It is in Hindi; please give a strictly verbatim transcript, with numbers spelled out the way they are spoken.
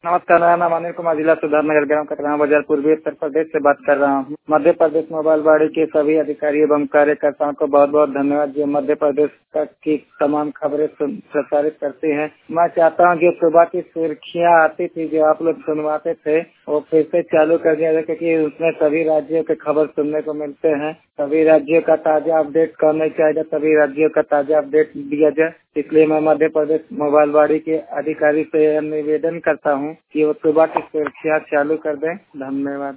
नमस्कार, मेरा नाम अनिल कुमार, जिला सुधार नगर, ग्राम कटरा बाजार, पूर्वी उत्तर प्रदेश से बात कर रहा हूँ। मध्य प्रदेश मोबाइल वाड़ी के सभी अधिकारी एवं कार्यकर्ताओं को बहुत बहुत धन्यवाद जो मध्य प्रदेश तक की तमाम खबरें प्रसारित करते हैं। मैं चाहता हूँ कि सुबह की सुर्खियाँ आती थी जो आप लोग सुनवाते थे वो फिर से चालू कर दिया जाए, क्योंकि उसमें सभी राज्यों के खबर सुनने को मिलते हैं। सभी राज्यों का ताजा अपडेट करना चाहिए, सभी राज्यों का ताजा अपडेट दिया जाए। इसलिए मैं मध्य प्रदेश मोबाइल वाड़ी के अधिकारी से निवेदन करता हूँ कि वो सुबह की सुर्खियाँ चालू कर दें। धन्यवाद।